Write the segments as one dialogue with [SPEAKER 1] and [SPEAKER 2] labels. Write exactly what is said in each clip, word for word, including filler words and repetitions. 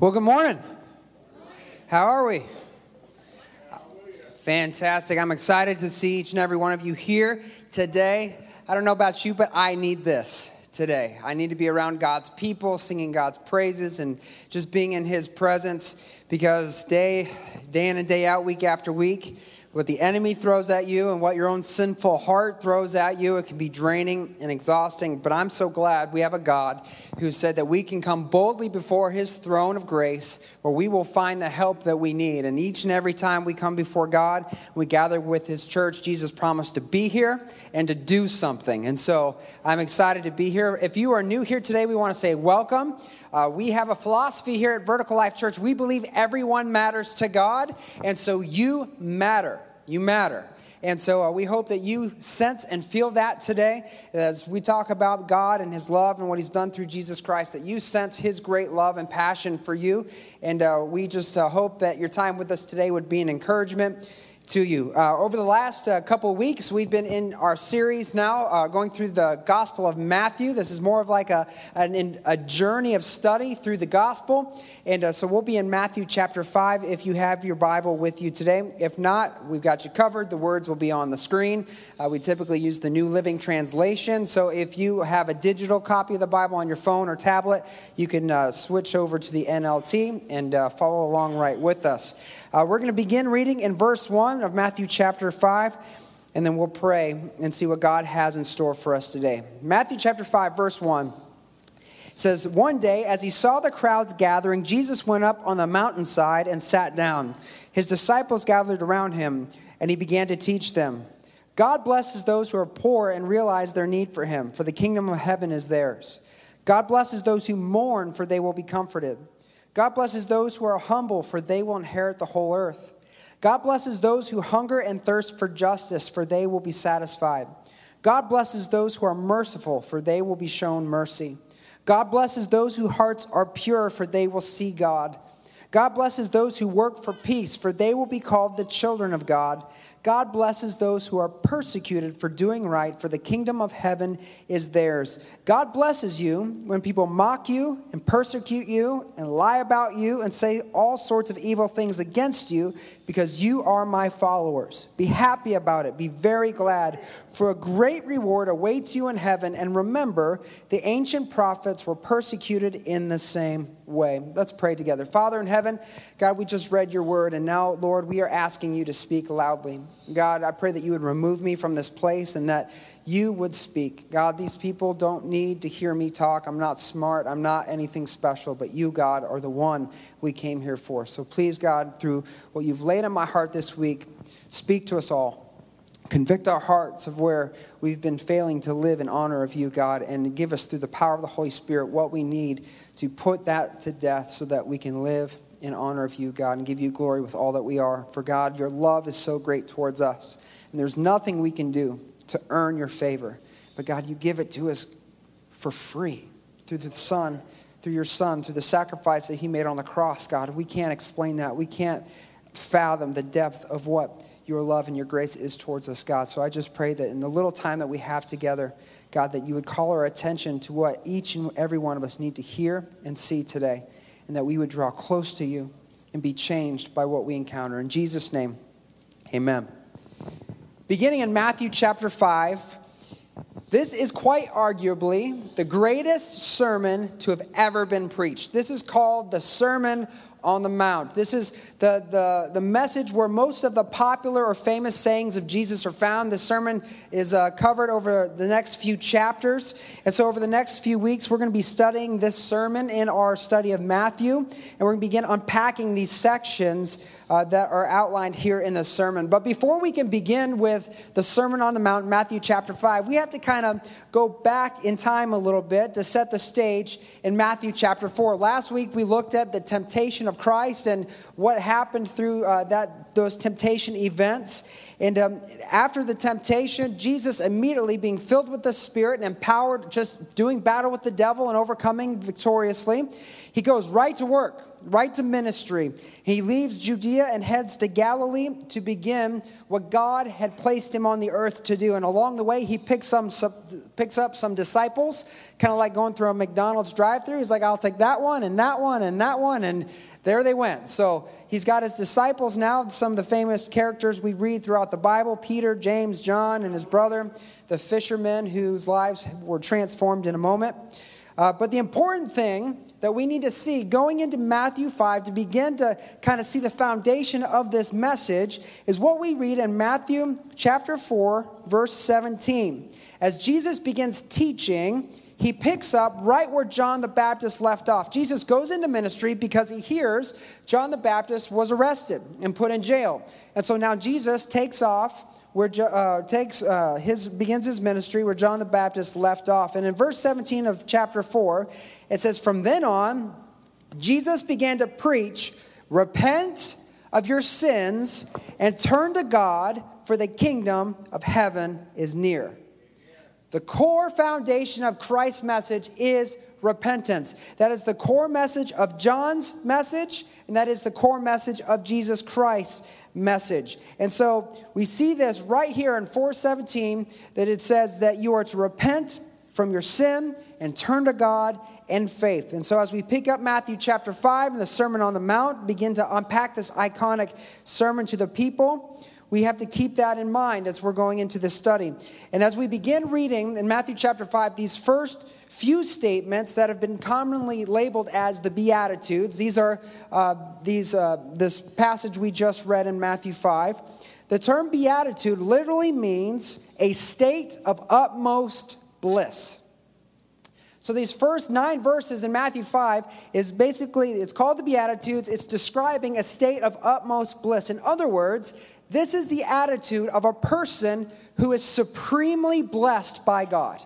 [SPEAKER 1] Well, good morning. How are we? Fantastic. I'm excited to see each and every one of you here today. I don't know about you, but I need this today. I need to be around God's people, singing God's praises, and just being in His presence, because day, day in and day out, week after week, what the enemy throws at you and what your own sinful heart throws at you, it can be draining and exhausting. But I'm so glad we have a God who said that we can come boldly before His throne of grace, where we will find the help that we need. And each and every time we come before God, we gather with His church, Jesus promised to be here and to do something. And so I'm excited to be here. If you are new here today, we want to say welcome. Uh, we have a philosophy here at Vertical Life Church. We believe everyone matters to God, and so you matter. You matter. And so uh, we hope that you sense and feel that today as we talk about God and His love and what He's done through Jesus Christ, that you sense His great love and passion for you. And uh, we just uh, hope that your time with us today would be an encouragement to you. Uh, over the last uh, couple of weeks, we've been in our series now, uh, going through the Gospel of Matthew. This is more of like a, an, a journey of study through the Gospel. And uh, so we'll be in Matthew chapter five if you have your Bible with you today. If not, we've got you covered. The words will be on the screen. Uh, we typically use the New Living Translation. So if you have a digital copy of the Bible on your phone or tablet, you can uh, switch over to the N L T and uh, follow along right with us. Uh, we're going to begin reading in verse one of Matthew chapter five, and then we'll pray and see what God has in store for us today. Matthew chapter five, verse one says, "One day, as He saw the crowds gathering, Jesus went up on the mountainside and sat down. His disciples gathered around Him, and He began to teach them. God blesses those who are poor and realize their need for Him, for the kingdom of heaven is theirs. God blesses those who mourn, for they will be comforted. God blesses those who are humble, for they will inherit the whole earth. God blesses those who hunger and thirst for justice, for they will be satisfied. God blesses those who are merciful, for they will be shown mercy. God blesses those whose hearts are pure, for they will see God. God blesses those who work for peace, for they will be called the children of God. God blesses those who are persecuted for doing right, for the kingdom of heaven is theirs. God blesses you when people mock you and persecute you and lie about you and say all sorts of evil things against you because you are my followers. Be happy about it. Be very glad, for a great reward awaits you in heaven. And remember, the ancient prophets were persecuted in the same way." Let's pray together. Father in heaven, God, we just read your word, and now, Lord, we are asking you to speak loudly. God, I pray that you would remove me from this place and that you would speak. God, these people don't need to hear me talk. I'm not smart. I'm not anything special, but you, God, are the one we came here for. So please, God, through what you've laid on my heart this week, speak to us all. Convict our hearts of where we've been failing to live in honor of you, God, and give us through the power of the Holy Spirit what we need to put that to death so that we can live in honor of you, God, and give you glory with all that we are. For God, your love is so great towards us, and there's nothing we can do to earn your favor. But God, you give it to us for free through the Son, through your Son, through the sacrifice that He made on the cross, God. We can't explain that. We can't fathom the depth of what your love and your grace is towards us, God. So I just pray that in the little time that we have together, God, that you would call our attention to what each and every one of us need to hear and see today, and that we would draw close to you and be changed by what we encounter. In Jesus' name, amen. Beginning in Matthew chapter five, this is quite arguably the greatest sermon to have ever been preached. This is called the Sermon on the Mount. This is the, the, the message where most of the popular or famous sayings of Jesus are found. This sermon is uh, covered over the next few chapters. And so over the next few weeks, we're going to be studying this sermon in our study of Matthew. And we're going to begin unpacking these sections uh, that are outlined here in the sermon. But before we can begin with the Sermon on the Mount, Matthew chapter five, we have to kind of go back in time a little bit to set the stage in Matthew chapter four. Last week, we looked at the temptation of Christ and what happened through uh, that those temptation events. And um, after the temptation, Jesus immediately being filled with the Spirit and empowered, just doing battle with the devil and overcoming victoriously, he goes right to work. right to ministry. He leaves Judea and heads to Galilee to begin what God had placed him on the earth to do. And along the way, he picks some, some picks up some disciples, kind of like going through a McDonald's drive-thru. He's like, I'll take that one and that one and that one, and there they went. So he's got his disciples now, some of the famous characters we read throughout the Bible, Peter, James, John, and his brother, the fishermen whose lives were transformed in a moment. Uh, but the important thing that we need to see going into Matthew five to begin to kind of see the foundation of this message is what we read in Matthew chapter four, verse seventeen. As Jesus begins teaching, he picks up right where John the Baptist left off. Jesus goes into ministry because he hears John the Baptist was arrested and put in jail. And so now Jesus takes off where uh, takes uh, his begins his ministry where John the Baptist left off. And in verse seventeen of chapter four, it says, "From then on, Jesus began to preach, 'Repent of your sins and turn to God, for the kingdom of heaven is near.'" The core foundation of Christ's message is repentance. That is the core message of John's message, and that is the core message of Jesus Christ's message. And so we see this right here in four seventeen, that it says that you are to repent from your sin and turn to God in faith. And so as we pick up Matthew chapter five and the Sermon on the Mount, begin to unpack this iconic sermon to the people, we have to keep that in mind as we're going into this study. And as we begin reading in Matthew chapter five, these first few statements that have been commonly labeled as the Beatitudes, these are uh, these uh, this passage we just read in Matthew five. The term beatitude literally means a state of utmost bliss. So these first nine verses in Matthew five is basically, it's called the Beatitudes. It's describing a state of utmost bliss. In other words, this is the attitude of a person who is supremely blessed by God.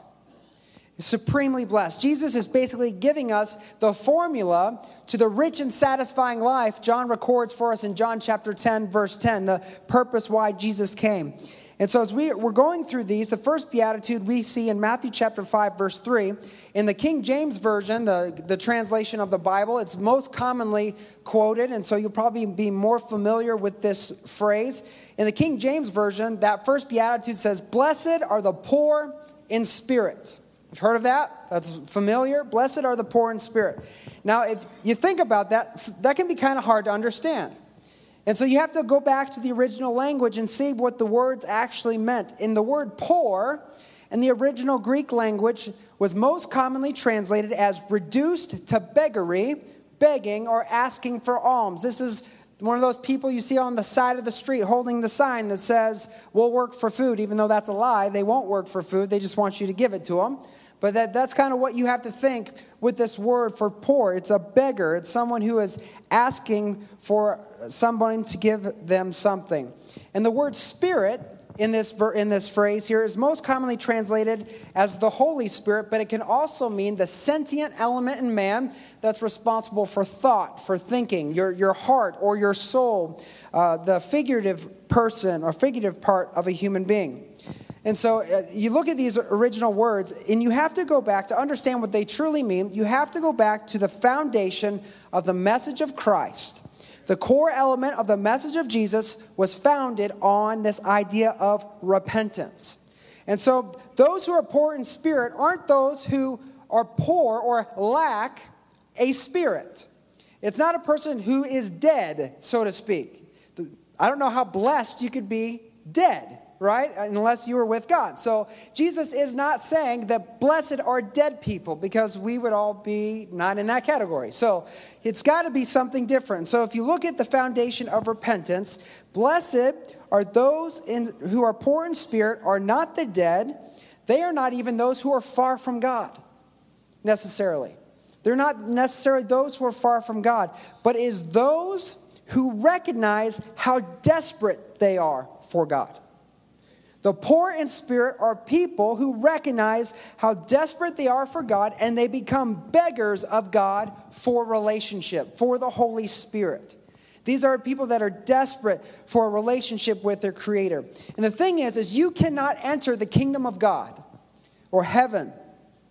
[SPEAKER 1] Supremely blessed. Jesus is basically giving us the formula to the rich and satisfying life John records for us in John chapter ten, verse ten, the purpose why Jesus came. And so as we, we're going through these, the first beatitude we see in Matthew chapter five, verse three. In the King James Version, the, the translation of the Bible, it's most commonly quoted, and so you'll probably be more familiar with this phrase. In the King James Version, that first beatitude says, "Blessed are the poor in spirit." You've heard of that? That's familiar. Blessed are the poor in spirit. Now, if you think about that, that can be kind of hard to understand. And so you have to go back to the original language and see what the words actually meant. In the word poor, in the original Greek language, was most commonly translated as reduced to beggary, begging, or asking for alms. This is one of those people you see on the side of the street holding the sign that says, "We'll work for food," even though that's a lie. They won't work for food. They just want you to give it to them. But that, that's kind of what you have to think with this word for poor. It's a beggar. It's someone who is asking for someone to give them something. And the word spirit in this, in this phrase here is most commonly translated as the Holy Spirit, but it can also mean the sentient element in man that's responsible for thought, for thinking, your, your heart or your soul, uh, the figurative person or figurative part of a human being. And so uh, you look at these original words, and you have to go back to understand what they truly mean. You have to go back to the foundation of the message of Christ. The core element of the message of Jesus was founded on this idea of repentance. And so those who are poor in spirit aren't those who are poor or lack a spirit. It's not a person who is dead, so to speak. I don't know how blessed you could be dead, right? Unless you were with God. So Jesus is not saying that blessed are dead people, because we would all be not in that category. So it's got to be something different. So if you look at the foundation of repentance, blessed are those in, who are poor in spirit, are not the dead. They are not even those who are far from God, necessarily. They're not necessarily those who are far from God, but is those who recognize how desperate they are for God. The poor in spirit are people who recognize how desperate they are for God, and they become beggars of God for relationship, for the Holy Spirit. These are people that are desperate for a relationship with their Creator. And the thing is, is you cannot enter the kingdom of God or heaven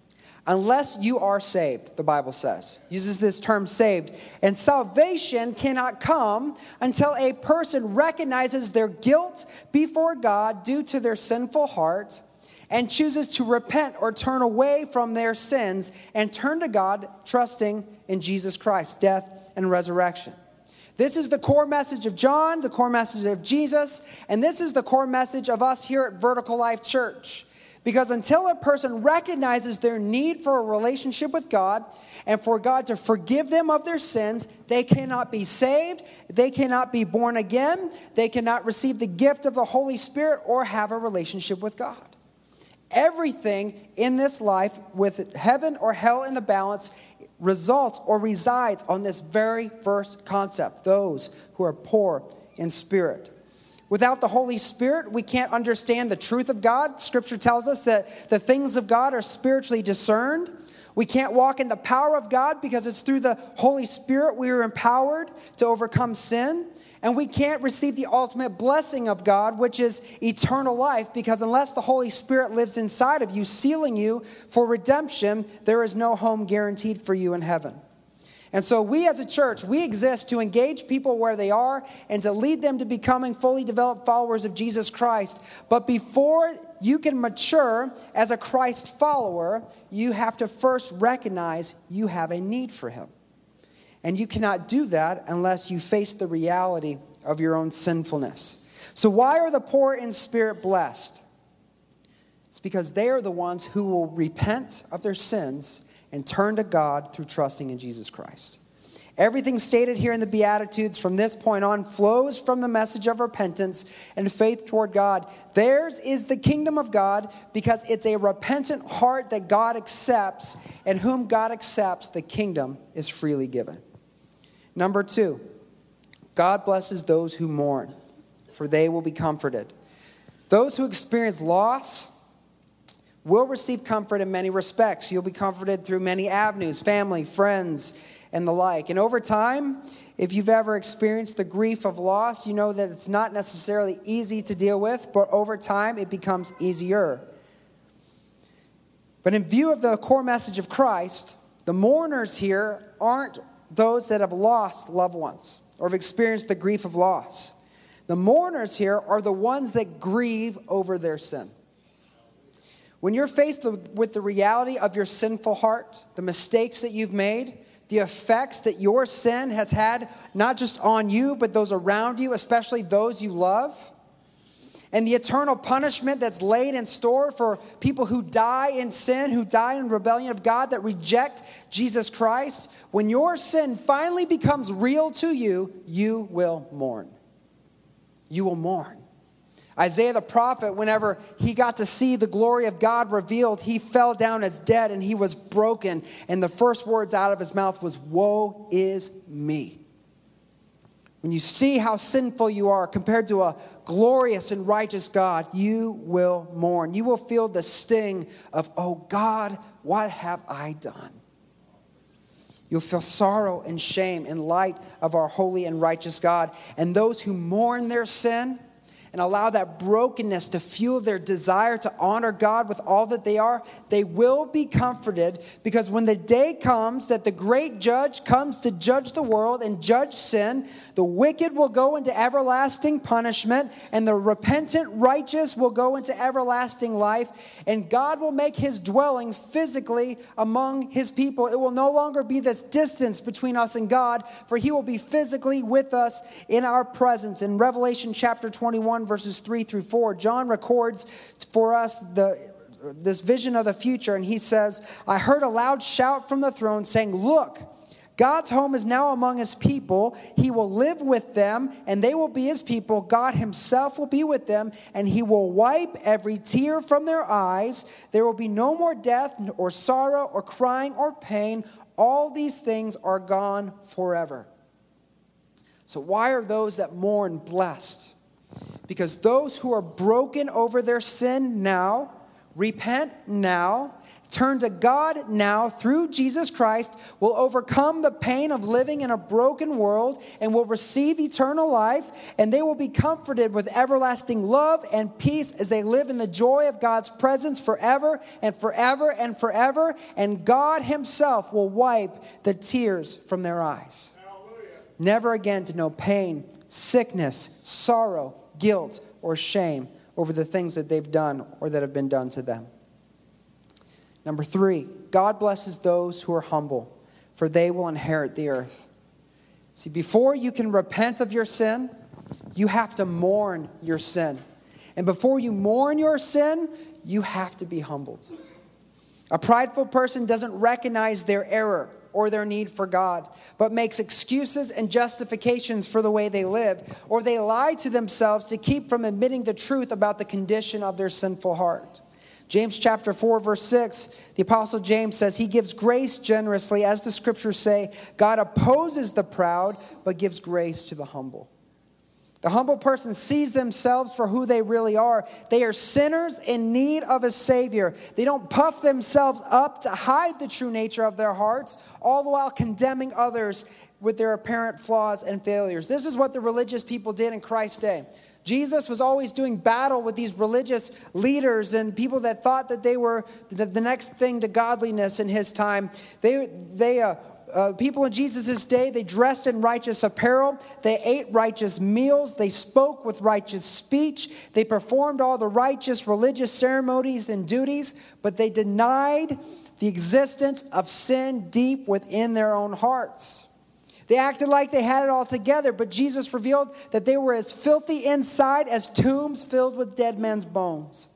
[SPEAKER 1] Unless you are saved, the Bible says. Uses this term saved. And salvation cannot come until a person recognizes their guilt before God due to their sinful heart and chooses to repent or turn away from their sins and turn to God, trusting in Jesus Christ's death and resurrection. This is the core message of John, the core message of Jesus, and this is the core message of us here at Vertical Life Church. Because until a person recognizes their need for a relationship with God and for God to forgive them of their sins, they cannot be saved, they cannot be born again, they cannot receive the gift of the Holy Spirit or have a relationship with God. Everything in this life, with heaven or hell in the balance, results or resides on this very first concept: those who are poor in spirit. Without the Holy Spirit, we can't understand the truth of God. Scripture tells us that the things of God are spiritually discerned. We can't walk in the power of God because it's through the Holy Spirit we are empowered to overcome sin. And we can't receive the ultimate blessing of God, which is eternal life, because unless the Holy Spirit lives inside of you, sealing you for redemption, there is no home guaranteed for you in heaven. And so we as a church, we exist to engage people where they are and to lead them to becoming fully developed followers of Jesus Christ. But before you can mature as a Christ follower, you have to first recognize you have a need for him. And you cannot do that unless you face the reality of your own sinfulness. So why are the poor in spirit blessed? It's because they are the ones who will repent of their sins and turn to God through trusting in Jesus Christ. Everything stated here in the Beatitudes from this point on flows from the message of repentance and faith toward God. Theirs is the kingdom of God because it's a repentant heart that God accepts, and whom God accepts, the kingdom is freely given. Number two, God blesses those who mourn, for they will be comforted. Those who experience loss will receive comfort in many respects. You'll be comforted through many avenues: family, friends, and the like. And over time, if you've ever experienced the grief of loss, you know that it's not necessarily easy to deal with, but over time it becomes easier. But in view of the core message of Christ, the mourners here aren't those that have lost loved ones or have experienced the grief of loss. The mourners here are the ones that grieve over their sin. When you're faced with the reality of your sinful heart, the mistakes that you've made, the effects that your sin has had, not just on you, but those around you, especially those you love, and the eternal punishment that's laid in store for people who die in sin, who die in rebellion of God, that reject Jesus Christ, when your sin finally becomes real to you, you will mourn. You will mourn. Isaiah the prophet, whenever he got to see the glory of God revealed, he fell down as dead and he was broken. And the first words out of his mouth was, "Woe is me." When you see how sinful you are compared to a glorious and righteous God, you will mourn. You will feel the sting of, "Oh God, what have I done?" You'll feel sorrow and shame in light of our holy and righteous God. And those who mourn their sin and allow that brokenness to fuel their desire to honor God with all that they are, they will be comforted, because when the day comes that the great judge comes to judge the world and judge sin, the wicked will go into everlasting punishment, and the repentant righteous will go into everlasting life, and God will make his dwelling physically among his people. It will no longer be this distance between us and God, for he will be physically with us in our presence. In Revelation chapter twenty-one, verses three through four, John records for us the this vision of the future, and he says, "I heard a loud shout from the throne saying, 'Look, God's home is now among his people. He will live with them, and they will be his people. God himself will be with them, and he will wipe every tear from their eyes. There will be no more death or sorrow or crying or pain. All these things are gone forever.'" So why are those that mourn blessed? Because those who are broken over their sin now, repent now, turn to God now through Jesus Christ will overcome the pain of living in a broken world and will receive eternal life, and they will be comforted with everlasting love and peace as they live in the joy of God's presence forever and forever and forever, and God himself will wipe the tears from their eyes. Hallelujah. Never again to know pain, sickness, sorrow, guilt, or shame over the things that they've done or that have been done to them. Number three, God blesses those who are humble, for they will inherit the earth. See, before you can repent of your sin, you have to mourn your sin. And before you mourn your sin, you have to be humbled. A prideful person doesn't recognize their error or their need for God, but makes excuses and justifications for the way they live, or they lie to themselves to keep from admitting the truth about the condition of their sinful heart. James chapter four, verse six, the Apostle James says, he gives grace generously. As the scriptures say, God opposes the proud, but gives grace to the humble. The humble person sees themselves for who they really are. They are sinners in need of a Savior. They don't puff themselves up to hide the true nature of their hearts, all the while condemning others with their apparent flaws and failures. This is what the religious people did in Christ's day. Jesus was always doing battle with these religious leaders and people that thought that they were the, the next thing to godliness in his time. They, they, uh, uh, people in Jesus' day, they dressed in righteous apparel. They ate righteous meals. They spoke with righteous speech. They performed all the righteous religious ceremonies and duties, but they denied the existence of sin deep within their own hearts. They acted like they had it all together, but Jesus revealed that they were as filthy inside as tombs filled with dead men's bones.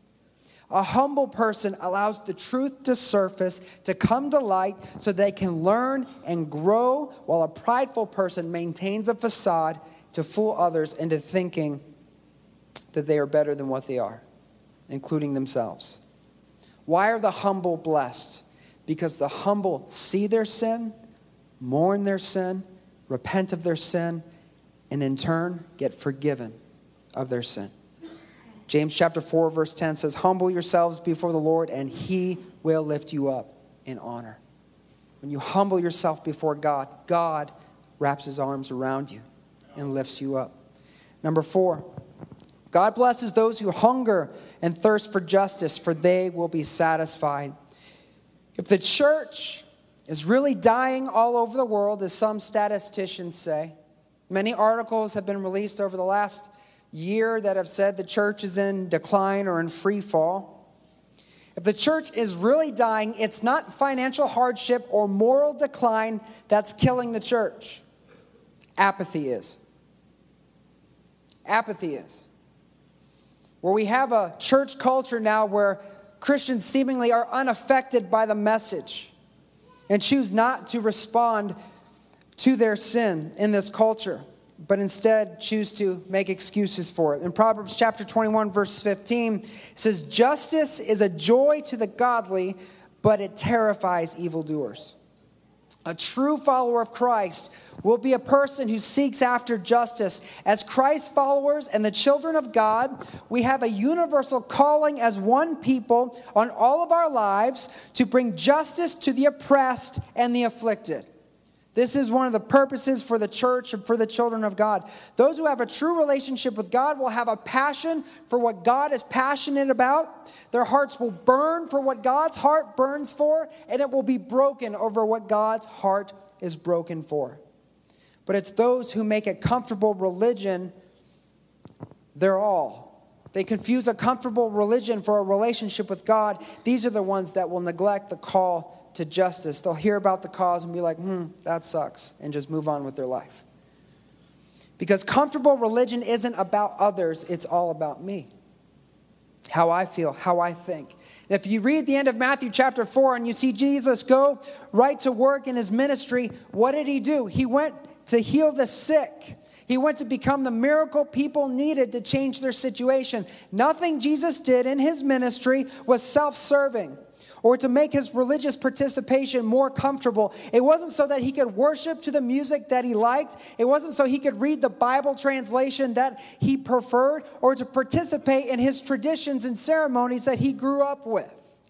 [SPEAKER 1] A humble person allows the truth to surface, to come to light, so they can learn and grow, while a prideful person maintains a facade to fool others into thinking that they are better than what they are, including themselves. Why are the humble blessed? Because the humble see their sin, mourn their sin, repent of their sin, and in turn get forgiven of their sin. James chapter four, verse ten says, humble yourselves before the Lord, and he will lift you up in honor. When you humble yourself before God, God wraps his arms around you and lifts you up. Number four, God blesses those who hunger and thirst for justice, for they will be satisfied. If the church is really dying all over the world, as some statisticians say, many articles have been released over the last year that have said the church is in decline or in free fall. If the church is really dying, it's not financial hardship or moral decline that's killing the church. Apathy is. Apathy is. Where we have a church culture now where Christians seemingly are unaffected by the message and choose not to respond to their sin in this culture, but instead choose to make excuses for it. In Proverbs chapter twenty-one, verse fifteen, it says, justice is a joy to the godly, but it terrifies evildoers. A true follower of Christ will be a person who seeks after justice. As Christ followers and the children of God, we have a universal calling as one people on all of our lives to bring justice to the oppressed and the afflicted. This is one of the purposes for the church and for the children of God. Those who have a true relationship with God will have a passion for what God is passionate about. Their hearts will burn for what God's heart burns for, and it will be broken over what God's heart is broken for. But it's those who make a comfortable religion their all. They confuse a comfortable religion for a relationship with God. These are the ones that will neglect the call to justice. They'll hear about the cause and be like, hmm, that sucks, and just move on with their life. Because comfortable religion isn't about others, it's all about me. How I feel, how I think. And if you read the end of Matthew chapter four and you see Jesus go right to work in his ministry, what did he do? He went to heal the sick. He went to become the miracle people needed to change their situation. Nothing Jesus did in his ministry was self-serving or to make his religious participation more comfortable. It wasn't so that he could worship to the music that he liked. It wasn't so he could read the Bible translation that he preferred or to participate in his traditions and ceremonies that he grew up with.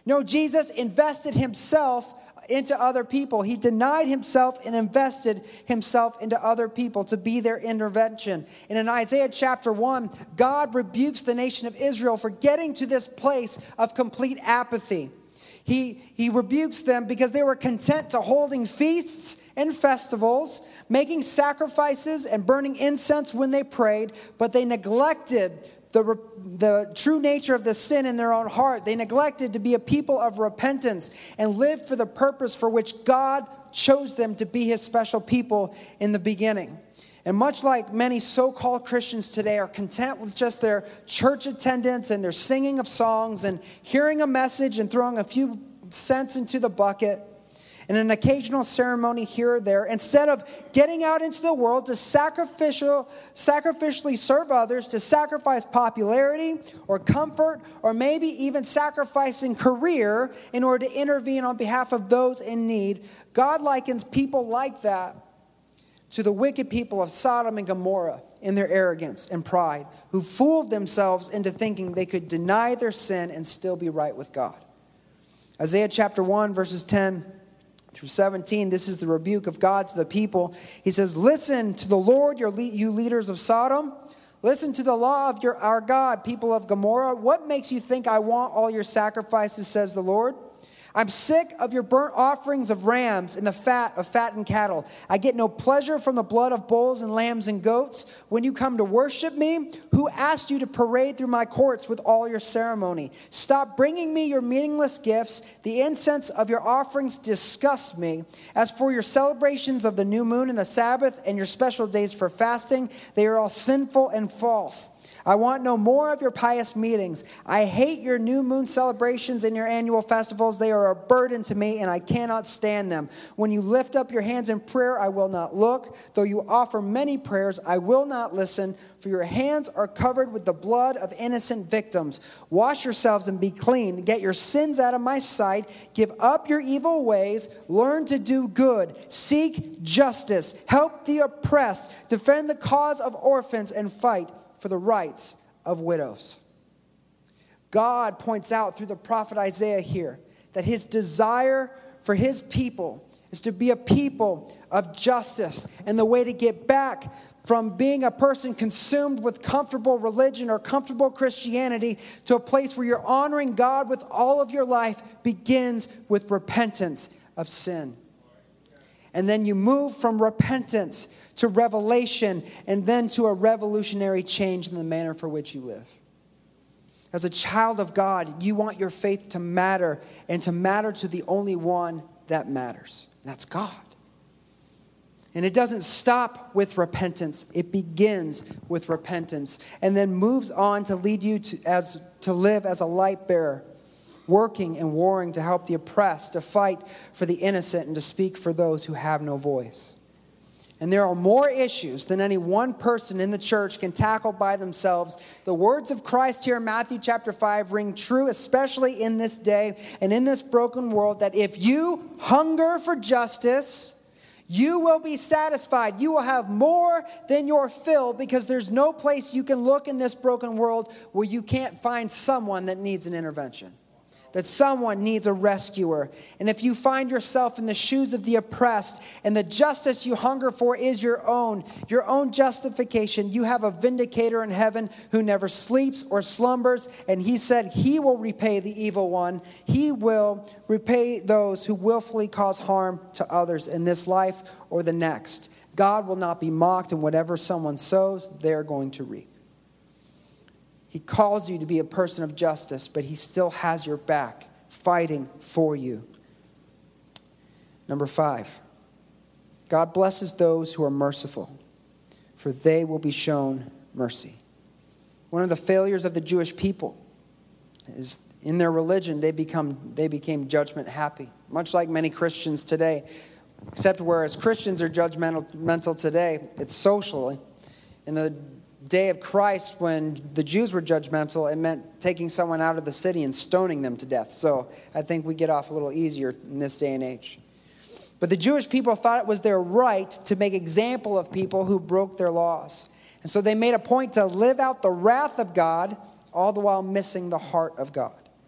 [SPEAKER 1] No, Jesus invested himself into other people. He denied himself and invested himself into other people to be their intervention. And in Isaiah chapter one, God rebukes the nation of Israel for getting to this place of complete apathy. He, he rebukes them because they were content to holding feasts and festivals, making sacrifices and burning incense when they prayed, but they neglected the, the true nature of the sin in their own heart. They neglected to be a people of repentance and live for the purpose for which God chose them to be his special people in the beginning. And much like many so-called Christians today are content with just their church attendance and their singing of songs and hearing a message and throwing a few cents into the bucket and an occasional ceremony here or there, instead of getting out into the world to sacrificial, sacrificially serve others, to sacrifice popularity or comfort, or maybe even sacrificing career in order to intervene on behalf of those in need, God likens people like that to the wicked people of Sodom and Gomorrah in their arrogance and pride, who fooled themselves into thinking they could deny their sin and still be right with God. Isaiah chapter one, verses ten through seventeen, this is the rebuke of God to the people. He says, "Listen to the Lord, your le- you leaders of Sodom. Listen to the law of your, our God, people of Gomorrah. What makes you think I want all your sacrifices, says the Lord? I'm sick of your burnt offerings of rams and the fat of fattened cattle. I get no pleasure from the blood of bulls and lambs and goats. When you come to worship me, who asked you to parade through my courts with all your ceremony? Stop bringing me your meaningless gifts. The incense of your offerings disgusts me. As for your celebrations of the new moon and the Sabbath and your special days for fasting, they are all sinful and false. I want no more of your pious meetings. I hate your new moon celebrations and your annual festivals. They are a burden to me, and I cannot stand them. When you lift up your hands in prayer, I will not look. Though you offer many prayers, I will not listen, for your hands are covered with the blood of innocent victims. Wash yourselves and be clean. Get your sins out of my sight. Give up your evil ways. Learn to do good. Seek justice. Help the oppressed. Defend the cause of orphans and fight for the rights of widows." God points out through the prophet Isaiah here that his desire for his people is to be a people of justice. And the way to get back from being a person consumed with comfortable religion or comfortable Christianity to a place where you're honoring God with all of your life begins with repentance of sin. And then you move from repentance to revelation, and then to a revolutionary change in the manner for which you live. As a child of God, you want your faith to matter, and to matter to the only one that matters. That's God. And it doesn't stop with repentance. It begins with repentance, and then moves on to lead you to, as, to live as a light bearer, working and warring to help the oppressed, to fight for the innocent, and to speak for those who have no voice. And there are more issues than any one person in the church can tackle by themselves. The words of Christ here in Matthew chapter five ring true, especially in this day and in this broken world, that if you hunger for justice, you will be satisfied. You will have more than your fill, because there's no place you can look in this broken world where you can't find someone that needs an intervention, that someone needs a rescuer. And if you find yourself in the shoes of the oppressed and the justice you hunger for is your own, your own justification, you have a vindicator in heaven who never sleeps or slumbers. And he said he will repay the evil one. He will repay those who willfully cause harm to others in this life or the next. God will not be mocked, and whatever someone sows, they're going to reap. He calls you to be a person of justice, but he still has your back, fighting for you. Number five, God blesses those who are merciful, for they will be shown mercy. One of the failures of the Jewish people is in their religion, they become they became judgment happy, much like many Christians today. Except whereas Christians are judgmental today, it's socially. In the day of Christ, when the Jews were judgmental, it meant taking someone out of the city and stoning them to death. So I think we get off a little easier in this day and age. But the Jewish people thought it was their right to make example of people who broke their laws. And so they made a point to live out the wrath of God, all the while missing the heart of God.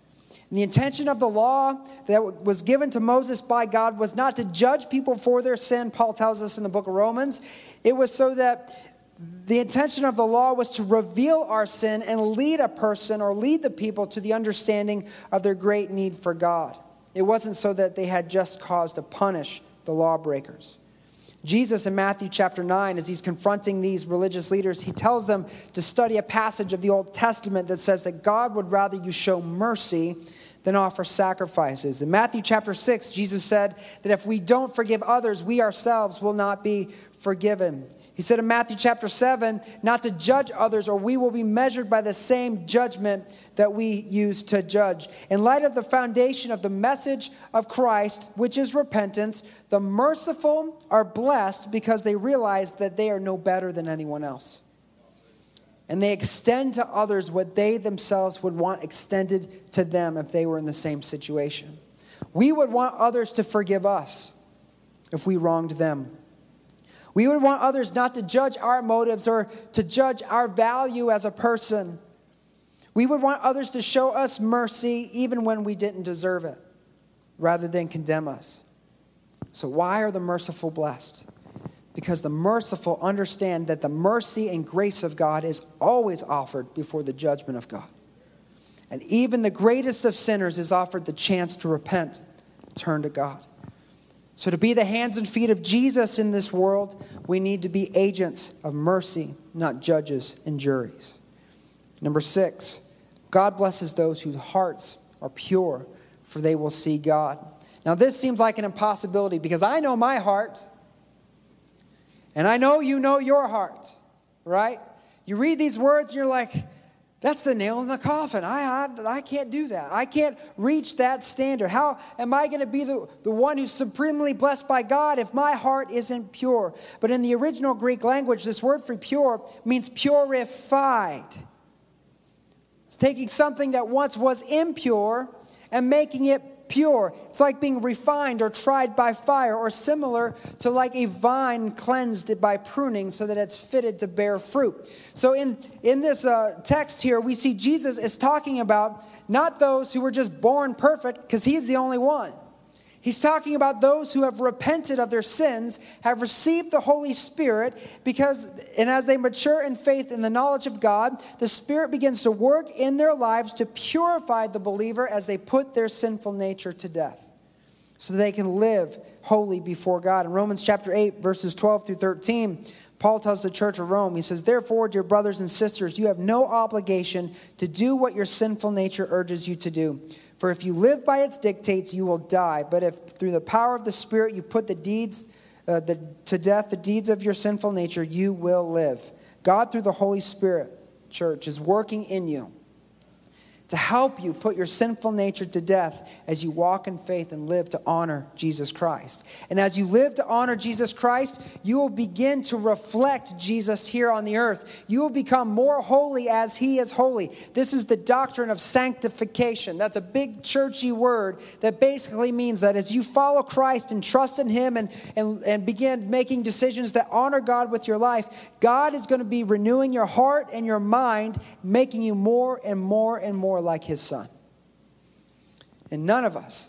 [SPEAKER 1] And the intention of the law that was given to Moses by God was not to judge people for their sin, Paul tells us in the book of Romans. It was so that the intention of the law was to reveal our sin and lead a person or lead the people to the understanding of their great need for God. It wasn't so that they had just cause to punish the lawbreakers. Jesus in Matthew chapter nine, as he's confronting these religious leaders, he tells them to study a passage of the Old Testament that says that God would rather you show mercy than offer sacrifices. In Matthew chapter six, Jesus said that if we don't forgive others, we ourselves will not be forgiven. He said in Matthew chapter seven, not to judge others, or we will be measured by the same judgment that we use to judge. In light of the foundation of the message of Christ, which is repentance, the merciful are blessed because they realize that they are no better than anyone else. And they extend to others what they themselves would want extended to them if they were in the same situation. We would want others to forgive us if we wronged them. We would want others not to judge our motives or to judge our value as a person. We would want others to show us mercy even when we didn't deserve it, rather than condemn us. So why are the merciful blessed? Because the merciful understand that the mercy and grace of God is always offered before the judgment of God. And even the greatest of sinners is offered the chance to repent, turn to God. So to be the hands and feet of Jesus in this world, we need to be agents of mercy, not judges and juries. Number six, God blesses those whose hearts are pure, for they will see God. Now this seems like an impossibility because I know my heart, and I know you know your heart, right? You read these words and you're like, that's the nail in the coffin. I, I, I can't do that. I can't reach that standard. How am I going to be the, the one who's supremely blessed by God if my heart isn't pure? But in the original Greek language, this word for pure means purified. It's taking something that once was impure and making it pure. It's like being refined or tried by fire, or similar to like a vine cleansed by pruning so that it's fitted to bear fruit. So in, in this uh, text here, we see Jesus is talking about not those who were just born perfect, because he's the only one. He's talking about those who have repented of their sins, have received the Holy Spirit, because, and as they mature in faith in the knowledge of God, the Spirit begins to work in their lives to purify the believer as they put their sinful nature to death, so they can live holy before God. In Romans chapter eight, verses twelve through thirteen, Paul tells the church of Rome, he says, therefore, dear brothers and sisters, you have no obligation to do what your sinful nature urges you to do. For if you live by its dictates, you will die. But if through the power of the Spirit you put the deeds uh, the, to death, the deeds of your sinful nature, you will live. God, through the Holy Spirit, church, is working in you to help you put your sinful nature to death as you walk in faith and live to honor Jesus Christ. And as you live to honor Jesus Christ, you will begin to reflect Jesus here on the earth. You will become more holy as he is holy. This is the doctrine of sanctification. That's a big churchy word that basically means that as you follow Christ and trust in him and, and, and begin making decisions that honor God with your life, God is going to be renewing your heart and your mind, making you more and more and more like his son. And none of us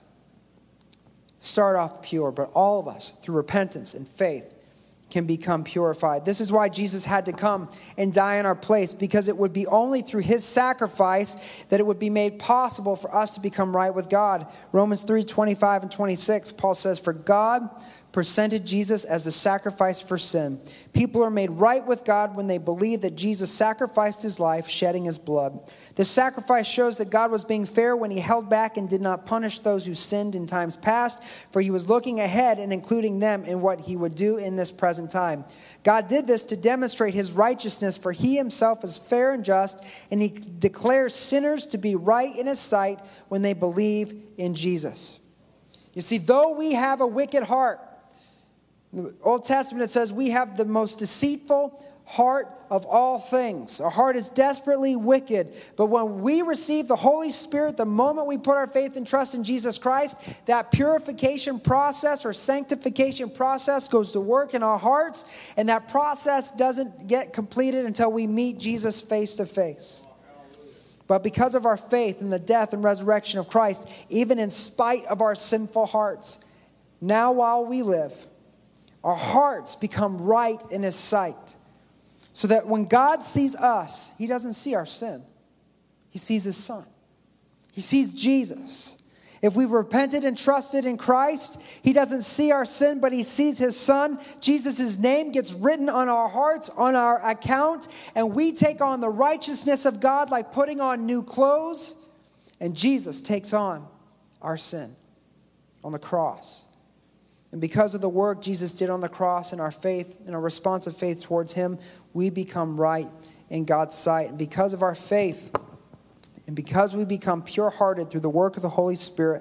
[SPEAKER 1] start off pure, but all of us, through repentance and faith, can become purified. This is why Jesus had to come and die in our place, because it would be only through his sacrifice that it would be made possible for us to become right with God. Romans three, twenty-five and twenty-six, Paul says, for God presented Jesus as a sacrifice for sin. People are made right with God when they believe that Jesus sacrificed his life, shedding his blood. This sacrifice shows that God was being fair when he held back and did not punish those who sinned in times past, for he was looking ahead and including them in what he would do in this present time. God did this to demonstrate his righteousness, for he himself is fair and just, and he declares sinners to be right in his sight when they believe in Jesus. You see, though we have a wicked heart, in the Old Testament it says we have the most deceitful heart of all things. Our heart is desperately wicked. But when we receive the Holy Spirit, the moment we put our faith and trust in Jesus Christ, that purification process or sanctification process goes to work in our hearts. And that process doesn't get completed until we meet Jesus face to face. But because of our faith in the death and resurrection of Christ, even in spite of our sinful hearts, now while we live, our hearts become right in His sight. So that when God sees us, He doesn't see our sin. He sees His Son. He sees Jesus. If we've repented and trusted in Christ, He doesn't see our sin, but He sees His Son. Jesus' name gets written on our hearts, on our account, and we take on the righteousness of God like putting on new clothes, and Jesus takes on our sin on the cross. And because of the work Jesus did on the cross and our faith and our response of faith towards Him, we become right in God's sight. And because of our faith, and because we become pure-hearted through the work of the Holy Spirit,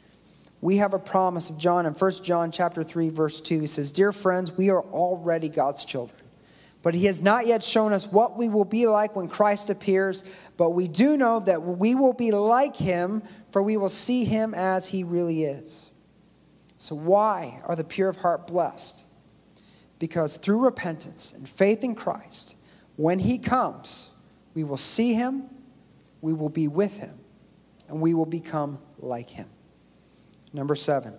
[SPEAKER 1] we have a promise of John in First John chapter three, verse two. He says, "Dear friends, we are already God's children. But He has not yet shown us what we will be like when Christ appears. But we do know that we will be like Him, for we will see Him as He really is." So why are the pure of heart blessed? Because through repentance and faith in Christ, when He comes, we will see Him, we will be with Him, and we will become like Him. Number seven,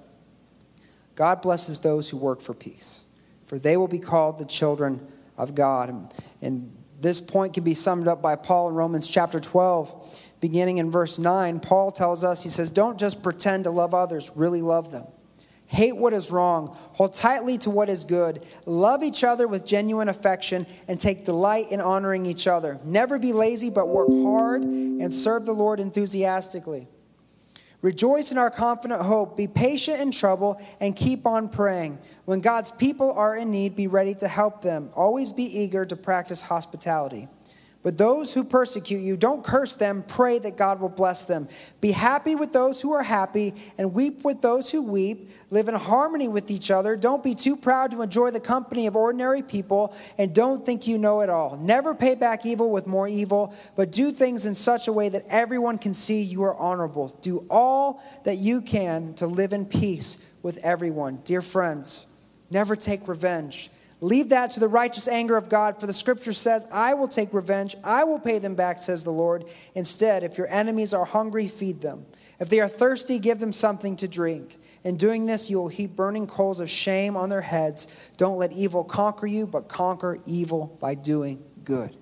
[SPEAKER 1] God blesses those who work for peace, for they will be called the children of God. And, and this point can be summed up by Paul in Romans chapter twelve, beginning in verse nine. Paul tells us, he says, "Don't just pretend to love others, really love them. Hate what is wrong. Hold tightly to what is good. Love each other with genuine affection and take delight in honoring each other. Never be lazy, but work hard and serve the Lord enthusiastically. Rejoice in our confident hope. Be patient in trouble and keep on praying. When God's people are in need, be ready to help them. Always be eager to practice hospitality. But those who persecute you, don't curse them. Pray that God will bless them. Be happy with those who are happy and weep with those who weep. Live in harmony with each other. Don't be too proud to enjoy the company of ordinary people, and don't think you know it all. Never pay back evil with more evil, but do things in such a way that everyone can see you are honorable. Do all that you can to live in peace with everyone." Dear friends, never take revenge. Leave that to the righteous anger of God, for the scripture says, "I will take revenge. I will pay them back, says the Lord. Instead, if your enemies are hungry, feed them. If they are thirsty, give them something to drink. In doing this, you will heap burning coals of shame on their heads. Don't let evil conquer you, but conquer evil by doing good."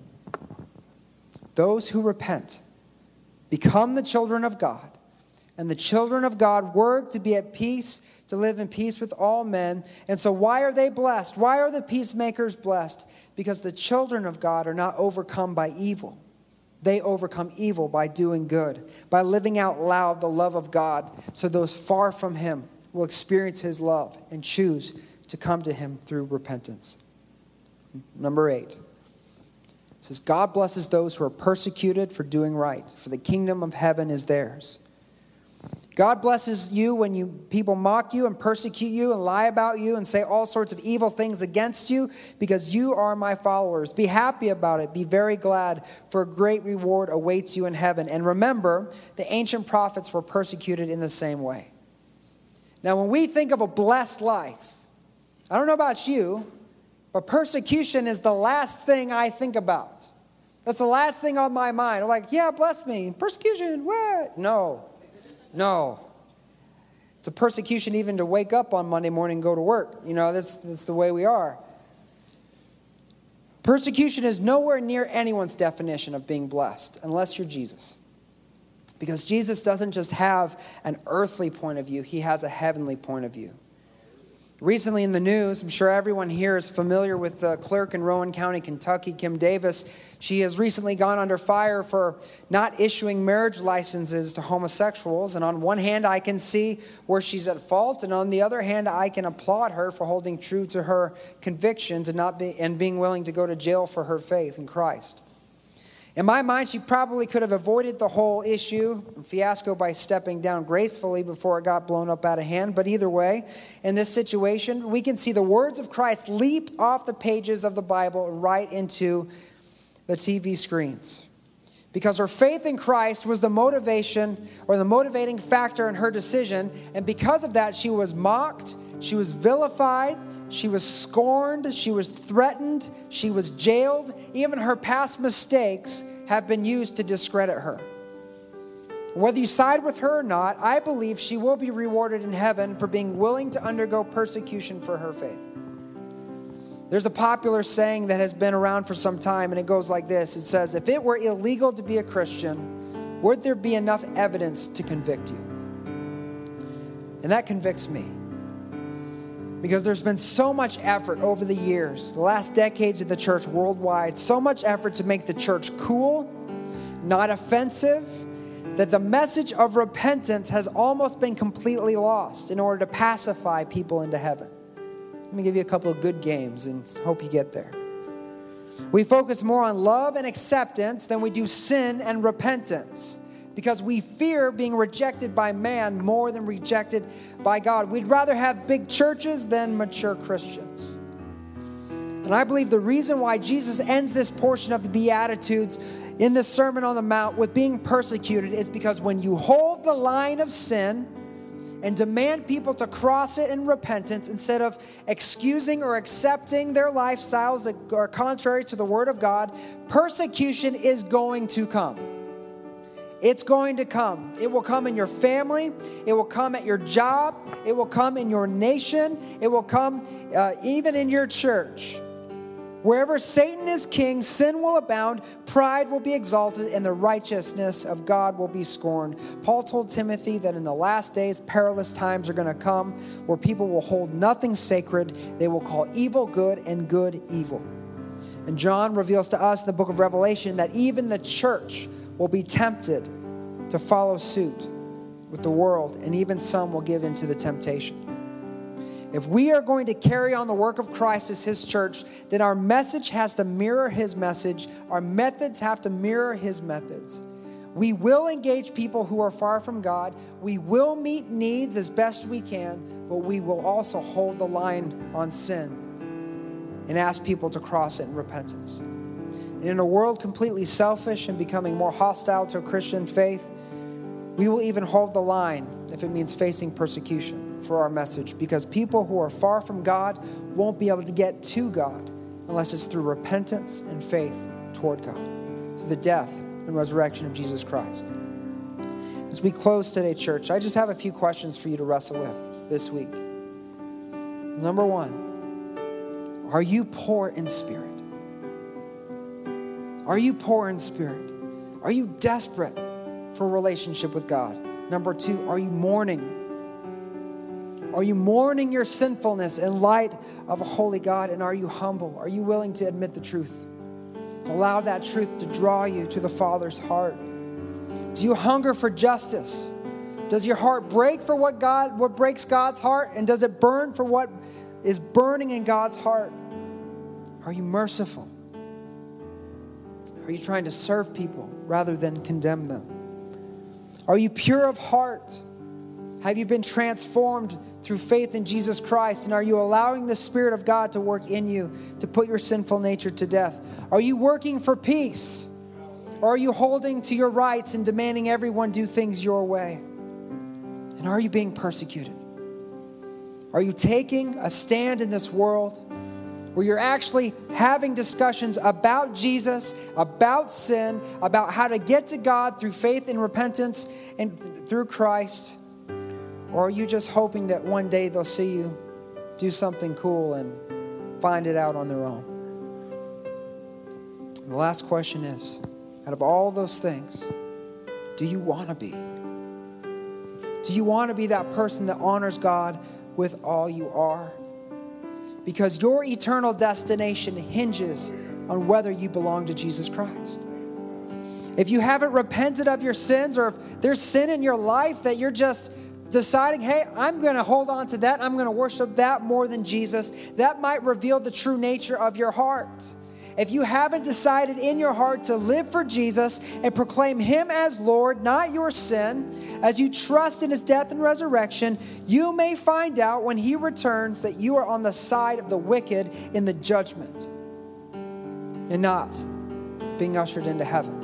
[SPEAKER 1] Those who repent become the children of God, and the children of God work to be at peace, to live in peace with all men. And so why are they blessed? Why are the peacemakers blessed? Because the children of God are not overcome by evil. They overcome evil by doing good, by living out loud the love of God, so those far from Him will experience His love and choose to come to Him through repentance. Number eight, it says, God blesses those who are persecuted for doing right, for the kingdom of heaven is theirs. God blesses you when you people mock you and persecute you and lie about you and say all sorts of evil things against you, because you are my followers. Be happy about it. Be very glad, for a great reward awaits you in heaven. And remember, the ancient prophets were persecuted in the same way. Now, when we think of a blessed life, I don't know about you, but persecution is the last thing I think about. That's the last thing on my mind. I'm like, yeah, bless me. Persecution, what? No. No. It's a persecution even to wake up on Monday morning and go to work. You know, that's, that's the way we are. Persecution is nowhere near anyone's definition of being blessed, unless you're Jesus. Because Jesus doesn't just have an earthly point of view, He has a heavenly point of view. Recently in the news, I'm sure everyone here is familiar with the clerk in Rowan County, Kentucky, Kim Davis. She has recently gone under fire for not issuing marriage licenses to homosexuals. And on one hand, I can see where she's at fault. And on the other hand, I can applaud her for holding true to her convictions and not be, and being willing to go to jail for her faith in Christ. In my mind, she probably could have avoided the whole issue, fiasco, by stepping down gracefully before it got blown up out of hand. But either way, in this situation, we can see the words of Christ leap off the pages of the Bible right into the T V screens. Because her faith in Christ was the motivation or the motivating factor in her decision. And because of that, she was mocked, she was vilified, she was scorned, she was threatened, she was jailed. Even her past mistakes have been used to discredit her. Whether you side with her or not, I believe she will be rewarded in heaven for being willing to undergo persecution for her faith. There's a popular saying that has been around for some time, and it goes like this. It says, if it were illegal to be a Christian, would there be enough evidence to convict you? And that convicts me. Because there's been so much effort over the years, the last decades of the church worldwide, so much effort to make the church cool, not offensive, that the message of repentance has almost been completely lost in order to pacify people into heaven. Let me give you a couple of good games and hope you get there. We focus more on love and acceptance than we do sin and repentance, because we fear being rejected by man more than rejected by God. We'd rather have big churches than mature Christians. And I believe the reason why Jesus ends this portion of the Beatitudes in the Sermon on the Mount with being persecuted is because when you hold the line of sin and demand people to cross it in repentance instead of excusing or accepting their lifestyles that are contrary to the Word of God, persecution is going to come. It's going to come. It will come in your family. It will come at your job. It will come in your nation. It will come uh, even in your church. Wherever Satan is king, sin will abound, pride will be exalted, and the righteousness of God will be scorned. Paul told Timothy that in the last days, perilous times are going to come where people will hold nothing sacred. They will call evil good and good evil. And John reveals to us in the book of Revelation that even the church will be tempted to follow suit with the world, and even some will give into the temptation. If we are going to carry on the work of Christ as His church, then our message has to mirror His message. Our methods have to mirror His methods. We will engage people who are far from God. We will meet needs as best we can, but we will also hold the line on sin and ask people to cross it in repentance. And in a world completely selfish and becoming more hostile to a Christian faith, we will even hold the line if it means facing persecution for our message, because people who are far from God won't be able to get to God unless it's through repentance and faith toward God, through the death and resurrection of Jesus Christ. As we close today, church, I just have a few questions for you to wrestle with this week. Number one, are you poor in spirit? Are you poor in spirit? Are you desperate for a relationship with God? Number two, are you mourning? Are you mourning your sinfulness in light of a holy God? And are you humble? Are you willing to admit the truth? Allow that truth to draw you to the Father's heart. Do you hunger for justice? Does your heart break for what God, what breaks God's heart? And does it burn for what is burning in God's heart? Are you merciful? Are you trying to serve people rather than condemn them? Are you pure of heart? Have you been transformed through faith in Jesus Christ? And are you allowing the Spirit of God to work in you to put your sinful nature to death? Are you working for peace? Or are you holding to your rights and demanding everyone do things your way? And are you being persecuted? Are you taking a stand in this world where you're actually having discussions about Jesus, about sin, about how to get to God through faith and repentance and th- through Christ? Or are you just hoping that one day they'll see you do something cool and find it out on their own? And the last question is, out of all those things, do you want to be? Do you want to be that person that honors God with all you are? Because your eternal destination hinges on whether you belong to Jesus Christ. If you haven't repented of your sins, or if there's sin in your life that you're just deciding, hey, I'm going to hold on to that, I'm going to worship that more than Jesus, that might reveal the true nature of your heart. If you haven't decided in your heart to live for Jesus and proclaim Him as Lord, not your sin, as you trust in His death and resurrection, you may find out when He returns that you are on the side of the wicked in the judgment and not being ushered into heaven.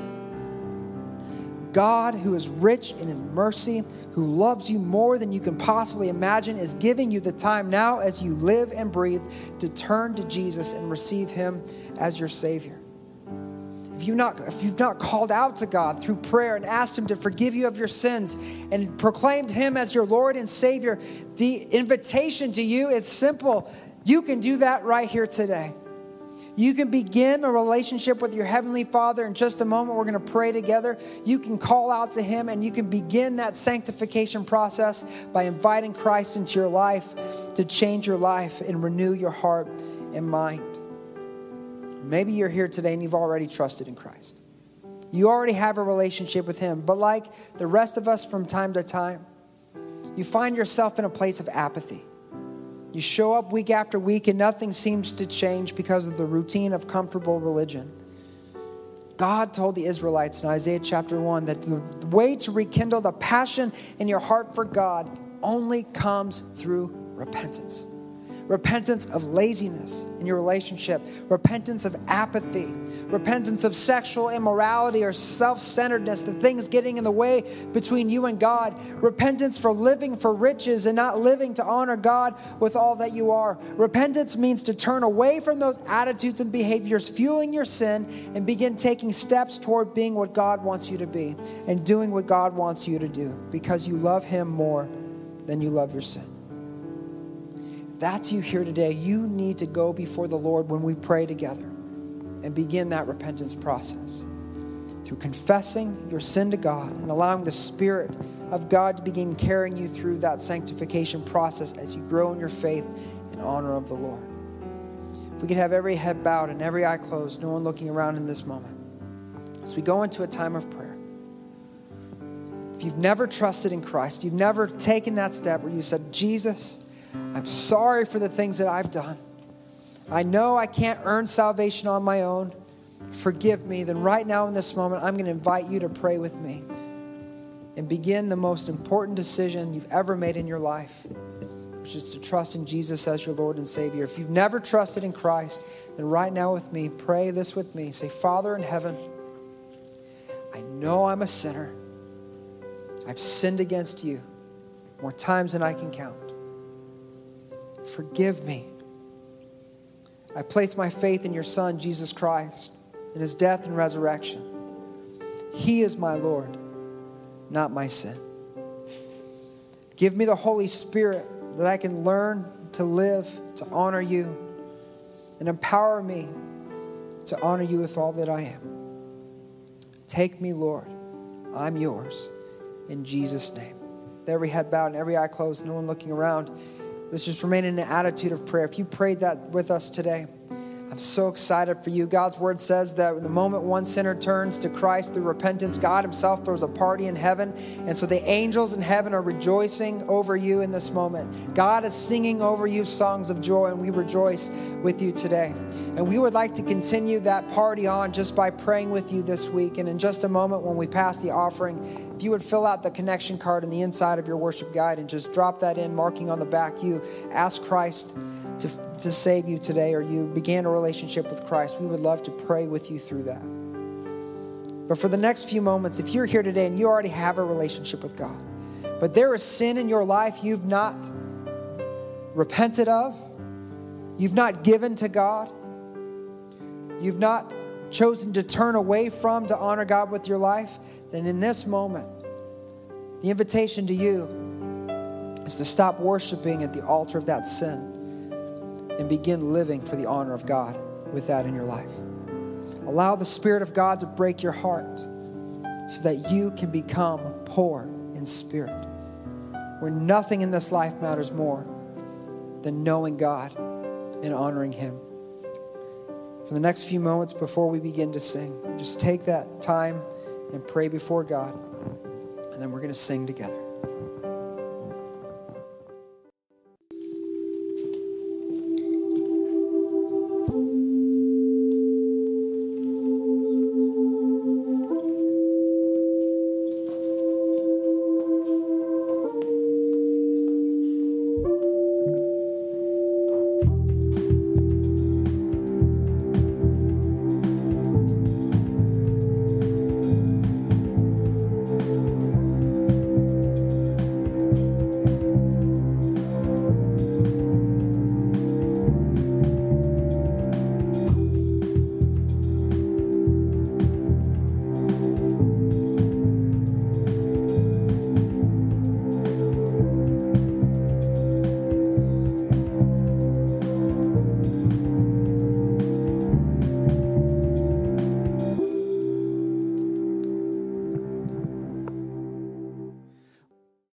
[SPEAKER 1] God, who is rich in His mercy, who loves you more than you can possibly imagine, is giving you the time now as you live and breathe to turn to Jesus and receive Him as your Savior. If you not, if you've not called out to God through prayer and asked him to forgive you of your sins and proclaimed him as your Lord and Savior, the invitation to you is simple. You can do that right here today. You can begin a relationship with your Heavenly Father. In just a moment, we're going to pray together. You can call out to him and you can begin that sanctification process by inviting Christ into your life to change your life and renew your heart and mind. Maybe you're here today and you've already trusted in Christ. You already have a relationship with him. But like the rest of us from time to time, you find yourself in a place of apathy. You show up week after week and nothing seems to change because of the routine of comfortable religion. God told the Israelites in Isaiah chapter one that the way to rekindle the passion in your heart for God only comes through repentance. Repentance of laziness in your relationship. Repentance of apathy. Repentance of sexual immorality or self-centeredness, the things getting in the way between you and God. Repentance for living for riches and not living to honor God with all that you are. Repentance means to turn away from those attitudes and behaviors fueling your sin and begin taking steps toward being what God wants you to be and doing what God wants you to do because you love him more than you love your sin. That's you here today. You need to go before the Lord when we pray together and begin that repentance process through confessing your sin to God and allowing the Spirit of God to begin carrying you through that sanctification process as you grow in your faith in honor of the Lord. If we could have every head bowed and every eye closed, no one looking around in this moment. As we go into a time of prayer, if you've never trusted in Christ, you've never taken that step where you said, Jesus, I'm sorry for the things that I've done. I know I can't earn salvation on my own. Forgive me. Then right now in this moment, I'm going to invite you to pray with me and begin the most important decision you've ever made in your life, which is to trust in Jesus as your Lord and Savior. If you've never trusted in Christ, then right now with me, pray this with me. Say, Father in heaven, I know I'm a sinner. I've sinned against you more times than I can count. Forgive me. I place my faith in your Son, Jesus Christ, in his death and resurrection. He is my Lord, not my sin. Give me the Holy Spirit that I can learn to live, to honor you, and empower me to honor you with all that I am. Take me, Lord. I'm yours. In Jesus' name. With every head bowed and every eye closed, no one looking around, let's just remain in an attitude of prayer. If you prayed that with us today, I'm so excited for you. God's word says that the moment one sinner turns to Christ through repentance, God himself throws a party in heaven. And so the angels in heaven are rejoicing over you in this moment. God is singing over you songs of joy, and we rejoice with you today. And we would like to continue that party on just by praying with you this week. And in just a moment when we pass the offering, if you would fill out the connection card in the inside of your worship guide and just drop that in, marking on the back, you ask Christ to, to save you today, or you began a relationship with Christ, we would love to pray with you through that. But for the next few moments, if you're here today and you already have a relationship with God, but there is sin in your life you've not repented of, you've not given to God, you've not chosen to turn away from to honor God with your life, then in this moment, the invitation to you is to stop worshiping at the altar of that sin and begin living for the honor of God with that in your life. Allow the Spirit of God to break your heart so that you can become poor in spirit, where nothing in this life matters more than knowing God and honoring him. For the next few moments before we begin to sing, just take that time and pray before God, and then we're going to sing together.